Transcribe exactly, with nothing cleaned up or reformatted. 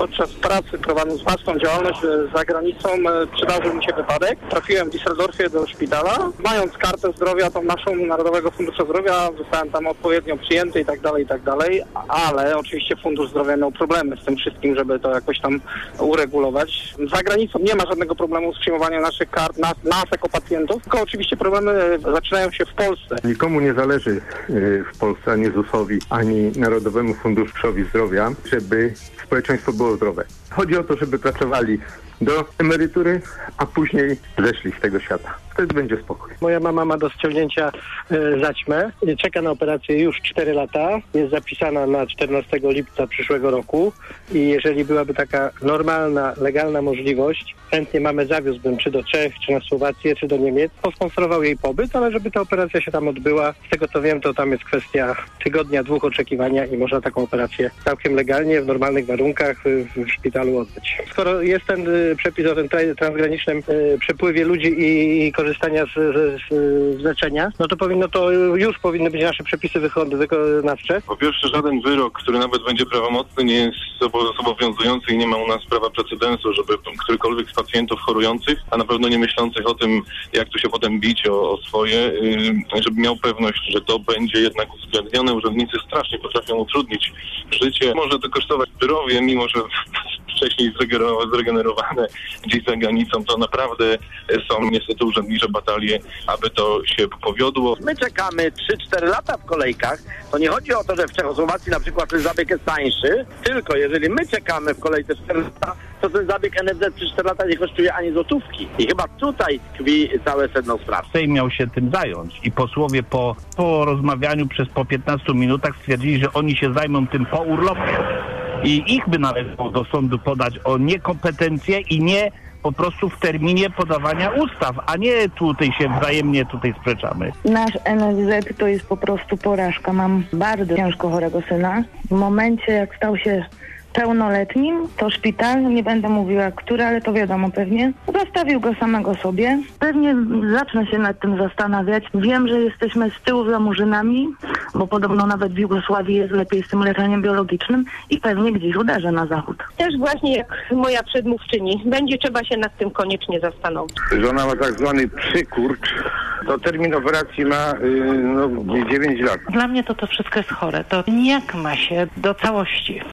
Podczas pracy prowadząc własną działalność za granicą przydarzył mi się wypadek. Trafiłem w Düsseldorfie do szpitala. Mając kartę zdrowia, tą naszą Narodowego Funduszu Zdrowia, zostałem tam odpowiednio przyjęty i tak dalej, i tak dalej. Ale oczywiście Fundusz Zdrowia miał problemy z tym wszystkim, żeby to jakoś tam uregulować. Za granicą nie ma żadnego problemu z przyjmowaniem naszych kart, nas, nas jako pacjentów, tylko oczywiście problemy zaczynają się w Polsce. Nikomu nie zależy w Polsce, ani zusowi, ani Narodowemu Funduszowi Zdrowia, żeby społeczeństwo było zdrowe. Chodzi o to, żeby pracowali do emerytury, a później zeszli z tego świata. Wtedy będzie spokój. Moja mama ma do ściągnięcia y, zaćmę. Czeka na operację już cztery lata. Jest zapisana na czternastego lipca przyszłego roku. I jeżeli byłaby taka normalna, legalna możliwość, chętnie mamę zawiózłbym czy do Czech, czy na Słowację, czy do Niemiec. Posponsorował jej pobyt, ale żeby ta operacja się tam odbyła, z tego co wiem, to tam jest kwestia tygodnia, dwóch oczekiwania i można taką operację całkiem legalnie, w normalnych warunkach w, w szpitalu odbyć. Skoro jest ten y, przepis o tym tra- transgranicznym y, przepływie ludzi i, i korzystania z, z, z leczenia, no to powinno to już powinny być nasze przepisy wykonawcze. Po pierwsze, żaden wyrok, który nawet będzie prawomocny, nie jest zobowiązujący i nie ma u nas prawa precedensu, żeby którykolwiek z pacjentów chorujących, a na pewno nie myślących o tym, jak tu się potem bić o, o swoje, żeby miał pewność, że to będzie jednak uwzględnione. Urzędnicy strasznie potrafią utrudnić życie. Może to kosztować zdrowie, mimo że wcześniej zregenerowane gdzieś za granicą, to naprawdę są niestety urzędnicze batalie, aby to się powiodło. My czekamy trzy cztery lata w kolejkach. To nie chodzi o to, że w Czechosłowacji na przykład ten zabieg jest tańszy, tylko jeżeli my czekamy w kolejce cztery lata, to ten zabieg N F Z przez cztery lata nie kosztuje ani złotówki. I chyba tutaj tkwi całe sedno sprawy. Sejm miał się tym zająć i posłowie po, po rozmawianiu przez po piętnastu minutach stwierdzili, że oni się zajmą tym po urlopie. I ich by należało do sądu podać o niekompetencję i nie po prostu w terminie podawania ustaw, a nie tutaj się wzajemnie tutaj sprzeczamy. Nasz N F Z to jest po prostu porażka. Mam bardzo ciężko chorego syna. W momencie, jak stał się pełnoletnim, to szpital, nie będę mówiła który, ale to wiadomo pewnie, zostawił go samego sobie. Pewnie zacznę się nad tym zastanawiać. Wiem, że jesteśmy z tyłu za murzynami, bo podobno nawet w Jugosławii jest lepiej z tym leczeniem biologicznym i pewnie gdzieś uderzę na zachód. Też właśnie jak moja przedmówczyni, będzie trzeba się nad tym koniecznie zastanowić. Żona ma tak zwany przykurcz, to termin operacji ma yy, no, dziewięć lat. Dla mnie to to wszystko jest chore. To nijak ma się do całości.